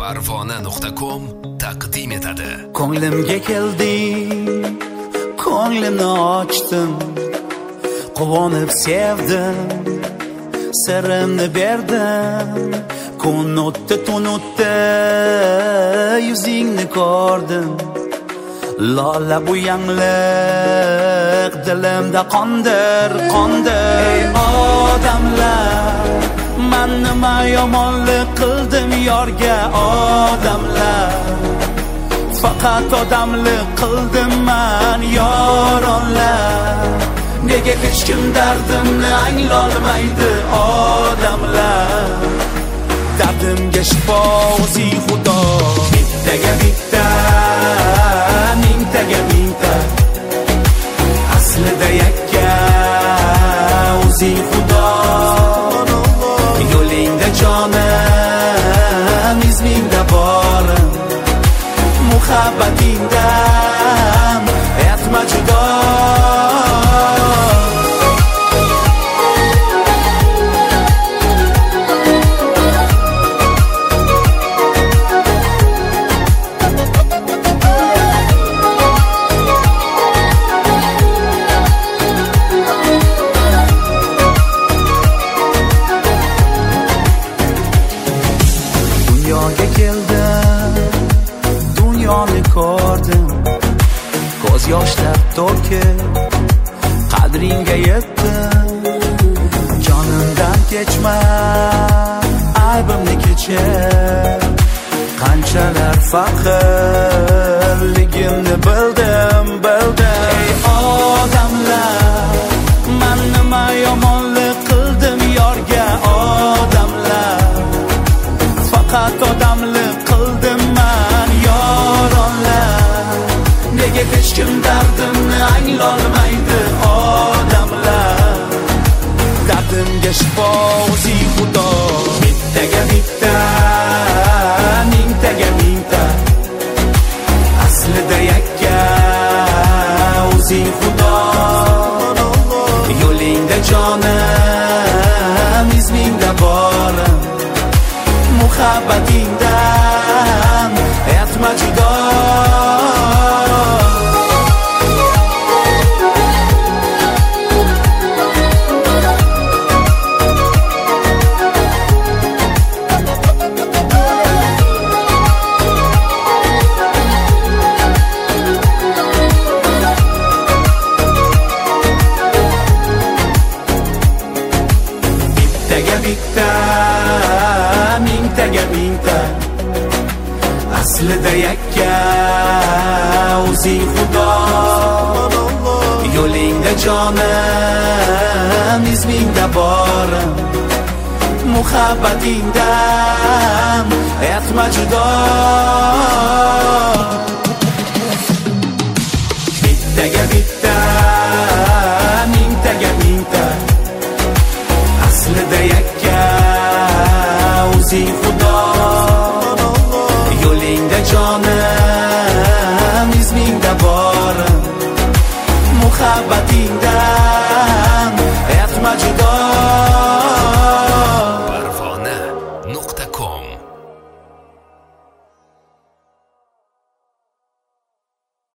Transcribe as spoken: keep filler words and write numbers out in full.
parvona nuqta com taqdim etadi. Ko'nglimga kelding, ko'nglimni ochdim, quvonib sevdim, sirrimni berdim. Kun o'tdi, tun o'tdi, yuzingni ko'rdim. Lola bu yangliq dilimda qondir, qondir. Ey odamlar, men nima yomonlik qildim yorga odamlar. Faqat odamlik qildim men yoronlar. Nega hech kim dardimni anglolmaydi odamlar. Dardimga shifo o'zi Xudo. Bittaga bitta, mingtaga mingta, aslida yakka o'zi Xudo. Yo'lingda jonim, izmingda borim, muhabbatingdan aytma judo. Dunyoni ko'rdim, ko'z yoshlar to'kib, qadringga yetdim. Jonimdan kechma, aybimni kechir. Qanchalar faqirligimni bildim, bildim. Ey odamlar, men nima yomonlik qildim yorga odamlar. Faqat odamlik qildim men yoronlar. Nega hech kim dardimni anglolmaydi odamlar. Dardimga shifo o'zi Xudo. Bittaga bitta, mingtaga mingta, aslida yakka o'zi Xudo. Yo'lingda jonim, izmingda borim, muhabbatingdan aytma judo. Bittaga bitta, mingtaga mingta, aslida yakka o'zi Xudo. Yo'lingda jonim, izmingda borim, muhabbatingdan aytma judo. Bittaga bitta, mingtaga mingta, aslida yakka o'zi Xudo. Yo'lingda jonim, izmingda borim, muhabbatingdan